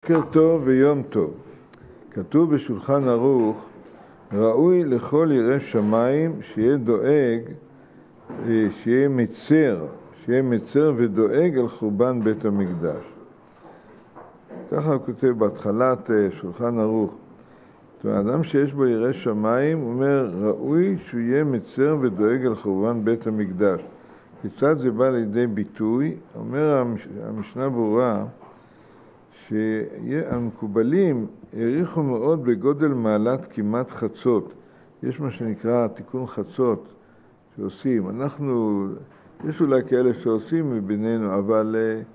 בוקר טוב ויום טוב. כתוב בשולחן ערוך, ראוי לכל ירא שמיים שיהיה דואג, שיהיה מצר ודואג על חורבן בית המקדש. ככה הוא כותב בהתחלת שולחן ערוך. האדם שיש בו ירא שמיים, הוא אומר, ראוי שהוא יהיה מצר ודואג על חורבן בית המקדש. כיצד זה בא לידי ביטוי? אומר המשנה ברורה, שהמקובלים העריכו מאוד בגודל מעלת כמעט חצות. יש מה שנקרא תיקון חצות שעושים. יש אולי כאלה שעושים מבינינו, אבל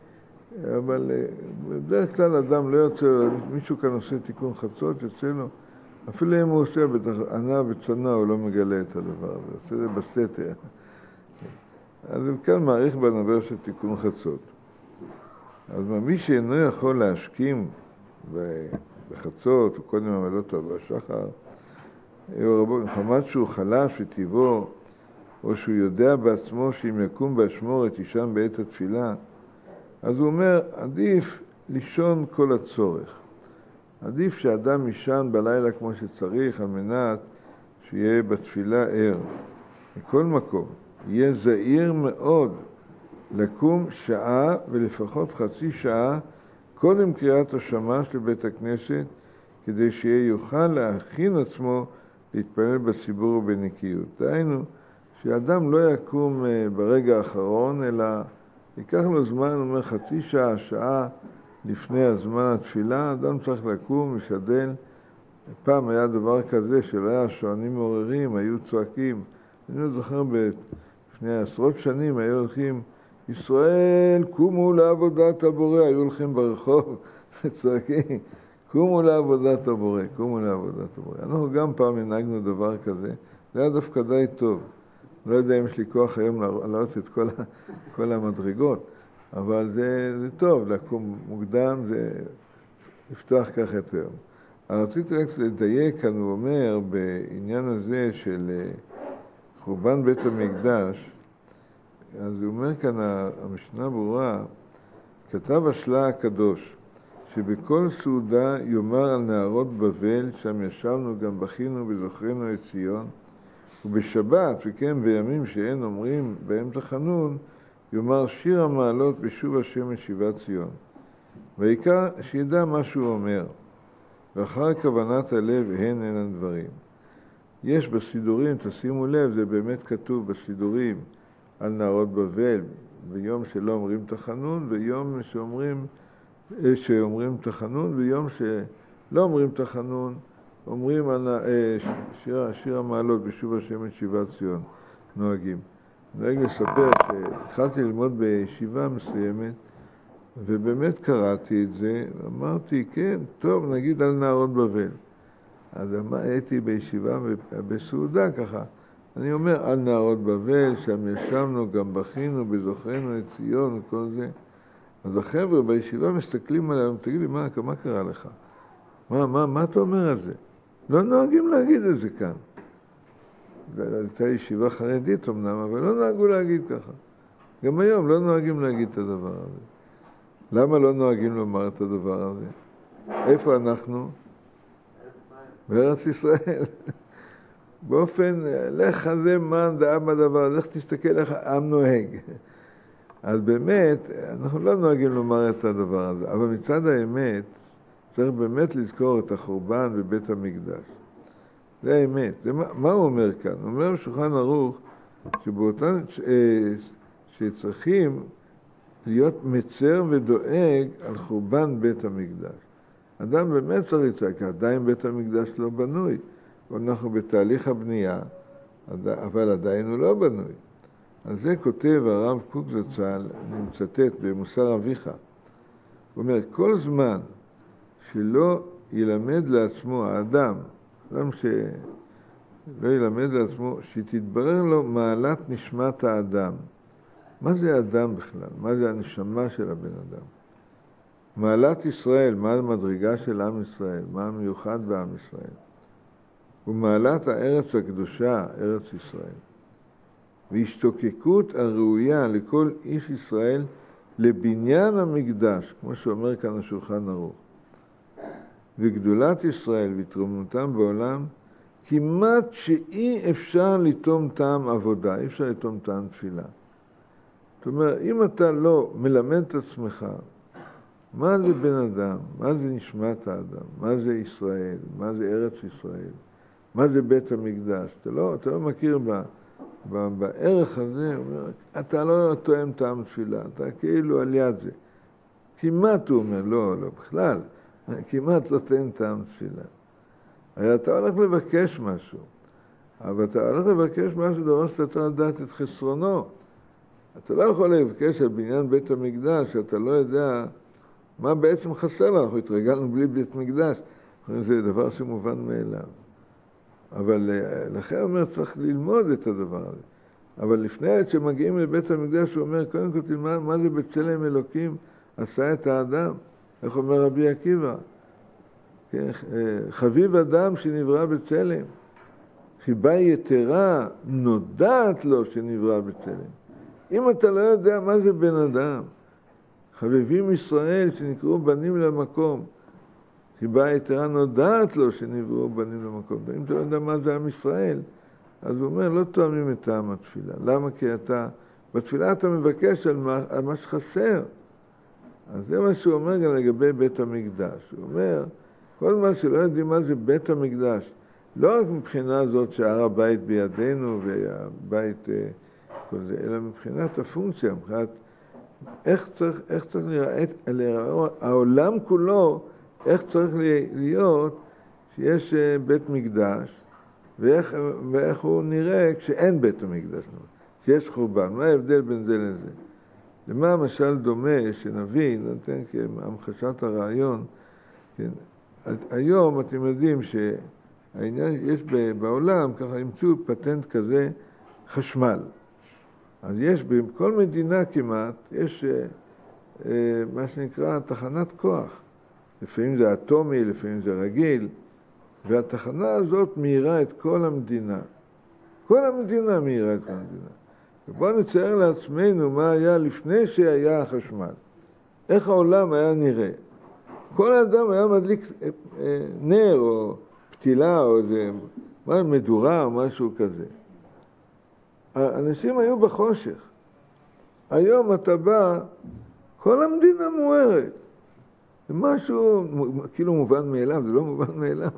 בדרך כלל אדם לא יוצא, מישהו כאן עושה תיקון חצות, יוצא לו, אפילו אם הוא עושה ענה וצנוע, הוא לא מגלה את הדבר הזה, עושה זה בסתר. אז הוא כאן מעריך בנבר של תיקון חצות. אז מי שאינו יכול להשכים בחצות, או קודם עמלות בשחר, חמת שהוא חלש וטבעו, או שהוא יודע בעצמו שאם יקום באשמורת ישן בעת התפילה, אז הוא אומר, עדיף לישון כל הצורך. עדיף שאדם ישן בלילה כמו שצריך, על מנת שיהיה בתפילה ער. מכל מקום, יהיה זהיר מאוד לקום שעה ולפחות חצי שעה קודם קריאת השמש לבית הכנסת, כדי שיוכל להכין עצמו להתפלל בציבור ובנקיות. דהיינו, שאדם לא יקום ברגע האחרון, אלא ייקח לו זמן, הוא אומר חצי שעה, שעה לפני הזמן התפילה, אדם צריך לקום, משדל. פעם היה דבר כזה שלא היה שוענים מעוררים, היו צועקים. אני לא זוכר, לפני עשרות שנים היו הולכים, ישראל, קומו לעבודת הבורא, היו הולכים ברחוב, צועקים, קומו לעבודת הבורא, קומו לעבודת הבורא. אנחנו גם פעם הנהגנו דבר כזה, זה היה דווקא די טוב. לא יודע אם יש לי כוח היום להעלות את כל המדרגות, אבל זה טוב, לקום מוקדם, זה לפתוח ככה את היום. אני רציתי רק לדייק כאן, הוא אומר, בעניין הזה של חורבן בית המקדש, אז הוא אומר כאן, המשנה ברורה, כתב השלה הקדוש, שבכל סעודה יאמר על נהרות בבל, שם ישבנו גם בכינו וזוכרנו את ציון, ובשבת, וכן בימים שאין אומרים בהם תחנון, יאמר שיר המעלות בשוב השם משיבת ציון. והעיקר שידע מה שהוא אומר, ואחר כוונת הלב הן הדברים. יש בסידורים, תשימו לב, זה באמת כתוב בסידורים, על נהרות בבל, ביום שלא אומרים תחנון, ויום שאומרים תחנון, ויום שלא אומרים תחנון, אומרים על שיר המעלות בשוב השם את שיבת ציון, נוהגים. אני נוהג לספר שהתחלתי ללמוד בישיבה מסוימת, ובאמת קראתי את זה, אמרתי, כן, טוב, נגיד על נהרות בבל. אז הייתי בישיבה בסעודה ככה, אני אומר על נהרות בבל, שם ישבנו, גם בכינו, בזוכרנו את ציון וכל זה. אז החבר'ה בישיבה מסתכלים עליהם, תגיד לי, מה קרה לך? מה אתה אומר על זה? לא נוהגים להגיד את זה כאן. הייתה ישיבה חרדית אמנם, אבל לא נהגו להגיד ככה. גם היום לא נוהגים להגיד את הדבר הזה. למה לא נוהגים לומר את הדבר הזה? איפה אנחנו? בארץ ישראל. באופן, לך חזה מן דאם הדבר, לך תסתכל איך העם נוהג. אז באמת, אנחנו לא נוהגים לומר את הדבר הזה, אבל מצד האמת, צריך באמת לזכור את החורבן בבית המקדש. זה האמת. מה הוא אומר כאן? הוא אומר בשולחן ערוך, שצריכים להיות מצר ודואג על חורבן בית המקדש. אדם באמת צריך לצעק, עדיין בית המקדש לא בנוי. אנחנו בתהליך הבנייה, אבל עדיין הוא לא בנוי. על זה כותב הרב קוק זצ"ל, אני מצטט במוסר אביך, הוא אומר, כל זמן שלא ילמד לעצמו האדם שלא ילמד לעצמו, שתתברר לו מעלת נשמת האדם. מה זה האדם בכלל? מה זה הנשמה של הבן אדם? מעלת ישראל, מה המדרגה של עם ישראל? מה המיוחד בעם ישראל? ומעלת הארץ הקדושה, ארץ ישראל. והשתוקקות הראויה לכל איש ישראל לבניין המקדש, כמו שאומר כאן השולחן ערוך. וגדולת ישראל והתרוממותם בעולם, כמעט שאי אפשר לטום טעם עבודה, אי אפשר לטום טעם תפילה. זאת אומרת, אם אתה לא מלמד את עצמך, מה זה בן אדם, מה זה נשמת האדם, מה זה ישראל, מה זה ארץ ישראל, מה זה בית המקדש, אתה לא מכיר בערך הזה, אתה לא תואם טעם תפילה, אתה כאילו על יד זה. כמעט הוא אומר, לא, בכלל, כמעט לא תואם טעם תפילה. הרי אתה הולך לבקש משהו, אבל אתה הולך לבקש משהו, דבר שאתה צריך לדעת את חסרונו. אתה לא יכול לבקש על בניין בית המקדש, שאתה לא יודע מה בעצם חסר לנו. אנחנו התרגלנו בלי בית מקדש, זה דבר שמובן מאליו. אבל לכן אומר, צריך ללמוד את הדבר הזה. אבל לפני עד שמגיעים לבית המקדש, הוא אומר, קודם כל תלמד מה זה בצלם אלוקים עשה את האדם. איך אומר רבי עקיבא? כן, חביב אדם שנברא בצלם. חיבה יתרה נודעת לו שנברא בצלם. אם אתה לא יודע מה זה בן אדם, חביבים ישראל שנקראו בנים למקום, חיבה יתרה נודעת לו שנבראו בנים למקום. אם אתה לא יודע מה זה עם ישראל, אז הוא אומר, לא תואמים את טעם התפילה. למה? כי בתפילה אתה מבקש על מה שחסר. אז זה מה שהוא אומר גם לגבי בית המקדש. הוא אומר, כל מה שלא יודעים מה זה בית המקדש, לא רק מבחינה זאת שהר הבית בידינו והבית כל זה, אלא מבחינת הפונקציה, מבחינת איך צריך להיראות, העולם כולו, איך צריך להיות שיש בית מקדש, ואיך הוא נראה כשאין בית המקדש, שיש חורבן. מה ההבדל בין זה לזה? למה המשל דומה שנבין, נותן כהמחשת הרעיון, כן? היום אתם יודעים שהעניין, יש בעולם, ככה ימצאו פטנט כזה, חשמל. אז יש בכל מדינה כמעט, יש מה שנקרא תחנת כוח. לפעמים זה אטומי, לפעמים זה רגיל, והתחנה הזאת מהירה את כל המדינה. כל המדינה מהירה את כל המדינה. ובואו נצייר לעצמנו מה היה לפני שהיה החשמל. איך העולם היה נראה. כל האדם היה מדליק נר או פתילה או איזה מדורה או משהו כזה. האנשים היו בחושך. היום אתה בא, כל המדינה מוארת. זה משהו כאילו מובן מאליו, זה לא מובן מאליו.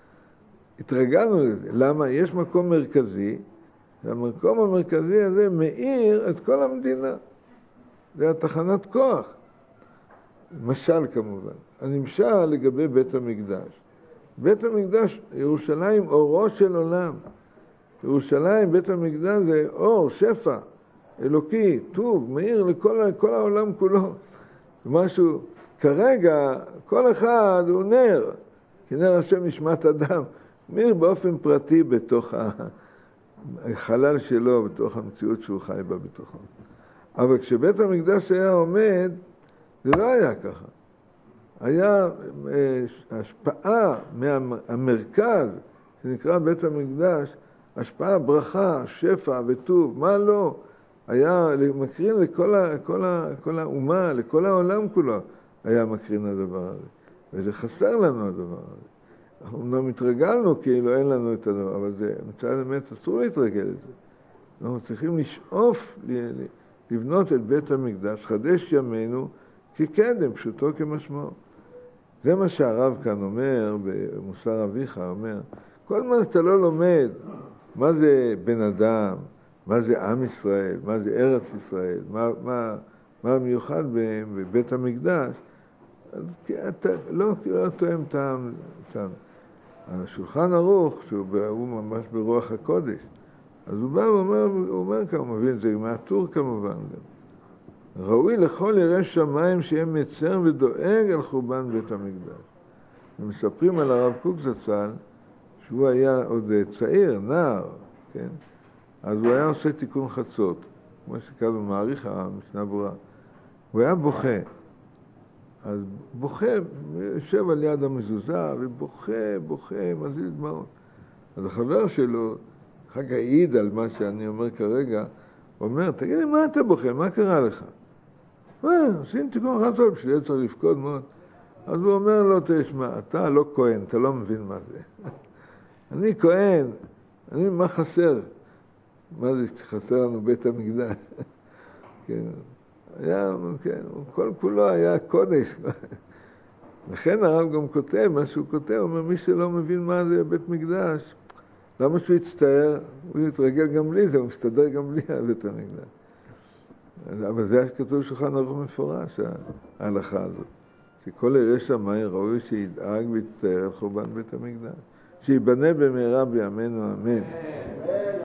התרגלנו לזה. למה? יש מקום מרכזי, והמקום המרכזי הזה מאיר את כל המדינה. זה התחנת כוח. משל כמובן. הנמשל לגבי בית המקדש. בית המקדש, ירושלים, אורו של עולם. ירושלים, בית המקדש זה אור, שפע, אלוקי, טוב, מאיר לכל העולם כולו. משהו, כרגע כל אחד הוא נר, כי נר השם נשמת אדם, מאיר באופן פרטי בתוך החלל שלו, בתוך המציאות שהוא חי בה בתוכו. אבל כשבית המקדש היה עומד, זה לא היה ככה. היה השפעה מהמרכז, שנקרא בית המקדש, השפעה, ברכה, שפע וטוב, מה לא? היה מקרין לכל האומה, לכל העולם כולו, היה מקרין הדבר הזה. וזה חסר לנו הדבר הזה. אנחנו לא מתרגלנו כאילו אין לנו את הדבר, אבל זה מצד האמת אסור להתרגל את זה. אנחנו צריכים לשאוף לבנות את בית המקדש, חדש ימינו כקדם, פשוטו כמשמעו. זה מה שהרב כאן אומר, במוסר אביך אומר, כל מה שאתה לא לומד, מה זה בן אדם, מה זה עם ישראל, מה זה ארץ ישראל, מה המיוחד בבית המקדש, אז אתה לא תואם טעם. השולחן ערוך, שהוא ממש ברוח הקודש, אז הוא בא ואומר כאן, הוא מבין, זה מהטור כמובן גם. ראוי לכל ירא שמיים שיהיה מצר ודואג על חורבן בית המקדש. ומספרים על הרב קוק זצ"ל, שהוא היה עוד צעיר, נער, כן? אז הוא היה עושה תיקון חצות, כמו שכאן הוא מעריך המשנה ברורה. הוא היה בוכה. אז בוכה, יושב על יד המזוזה, ובוכה, מזיל דמעות. אז החבר שלו, אחר כך העיד על מה שאני אומר כרגע, הוא אומר, תגיד לי, מה אתה בוכה? מה קרה לך? עושים תיקון חצות, בשביל זה צריך לפקוד מאוד. אז הוא אומר לו, תשמע, אתה לא כהן, אתה לא מבין מה זה. אני כהן, מה חסר? מה זה שחסר לנו בית המקדש? כן, היה, כן, כל כולו היה קודש. לכן הרב גם כותב, מה שהוא כותב, הוא אומר, מי שלא מבין מה זה בית מקדש, למה שהוא יצטער? הוא יתרגל גם בלי זה, הוא מסתדר גם בלי בית המקדש. אבל זה כתוב שולחן ערוך מפורש, ההלכה הזאת. שכל ירא שמיים ראוי שידאג ויצטער על חורבן בית המקדש. שיבנה במהרה בימינו אמן.